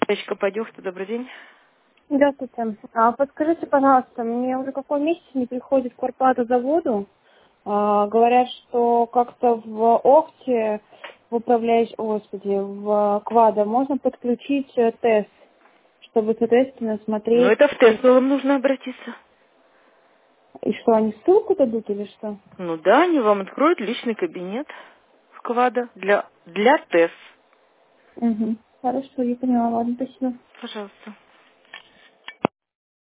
Подёхта, добрый день. Здравствуйте. Подскажите, пожалуйста, мне уже какой месяц не приходит квартплата за воду. Говорят, что как-то в Охте, в Квада можно подключить тест, чтобы, соответственно, Ну, смотреть, это в Теслу вам нужно обратиться. и что, они ссылку дадут или что? Ну да, они вам откроют личный кабинет в Квада для ТЭС. Угу. Хорошо, я поняла. Ладно, спасибо. Пожалуйста.